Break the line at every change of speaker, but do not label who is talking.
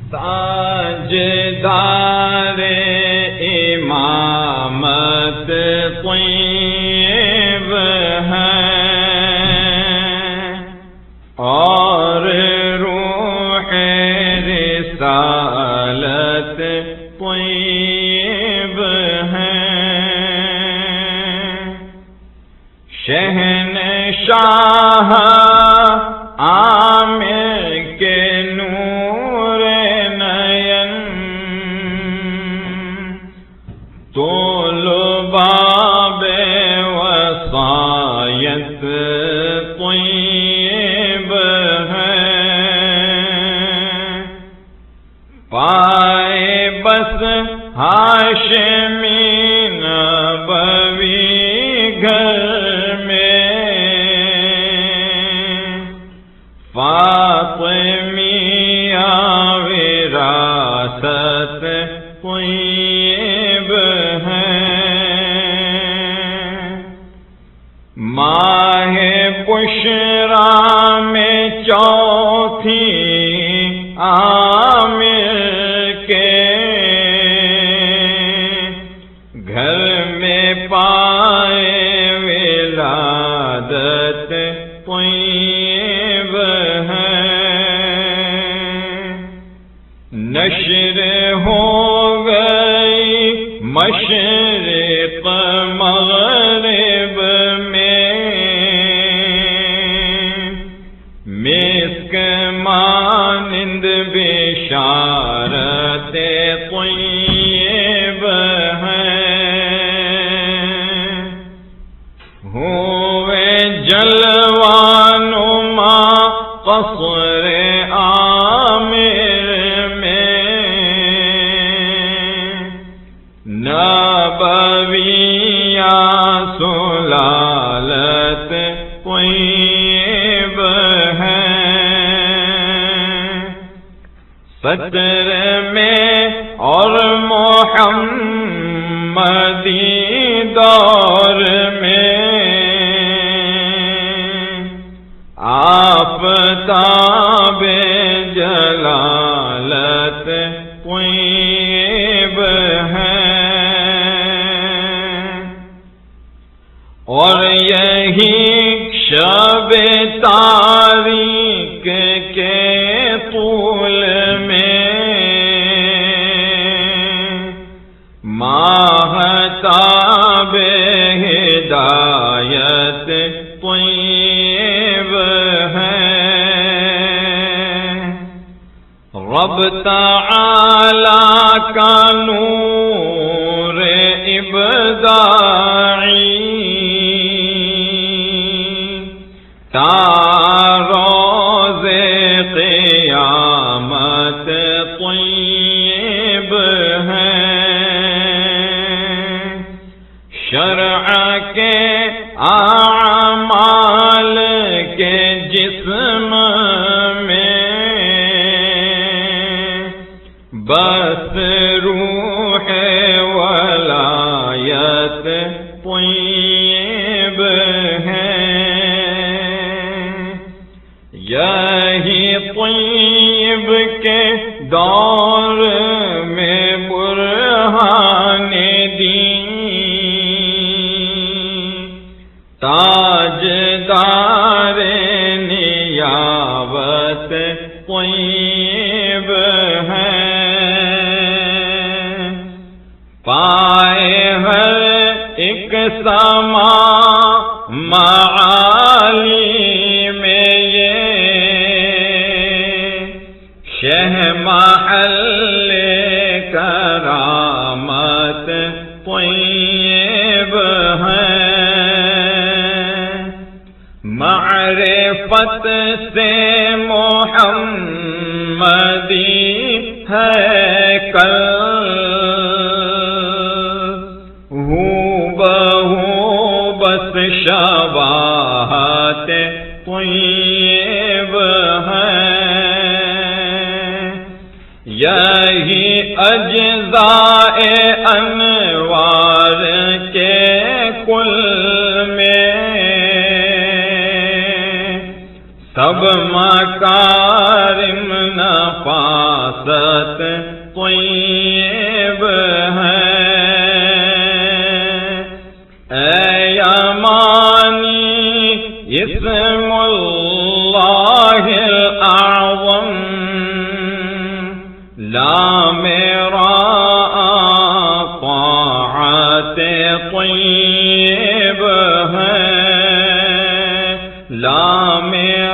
تاجدار امامت طیب ہیں اور روح رسالت طیب ہیں، شہنشاہ عامر کے نور نین، طلباء وصایت طیب ہیں، پائے بس ہاشمی نبوی گھر میں، فاطمیہ وراثت طیب ہیں، ماہ بشرا میں چوتھی عامر کے گھر میں پائے ولادت طیب ہیں، نشر ہو گئی مشرق مغرب میں، مسک مانند بشارت طیب ہیں، ہوئے جلوانما قصر عامر میں، نبویہ سلالت طیب ہیں، صدر میں اور محمدی دور میں، آفتاب جلالت طیب ہیں، اور یہی شب تاریک کے طول میں، ماہتاب ہدایت طیب ہیں، رب تعالی کا نور ابداعی روز قیامت طیب ہیں، شرع کے اعمال کے جسم میں، بس روح ولایت طیب ہیں، یہی طیب کے دور میں برہان دین، تاجدار نیابت طیب ہیں، پائے ہر ایک سما معالی میں یہ، شہ محل کرامت طیب ہیں، معرفت سے محمدی ہے کل، بس شباہت طیب ہیں، یہی اجزاء انوار کے کل میں، سب مکارم نفاست ست طیب ہے، اے یمانی اسم اللہ الاعظم، لا میرا طاعت طیب ہے، لا میرا